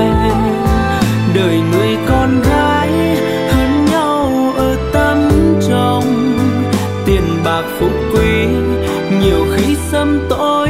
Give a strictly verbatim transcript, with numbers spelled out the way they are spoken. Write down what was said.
đời người con gái hơn nhau ở tấm trong tiền bạc phú quý, nhiều khi sớm tối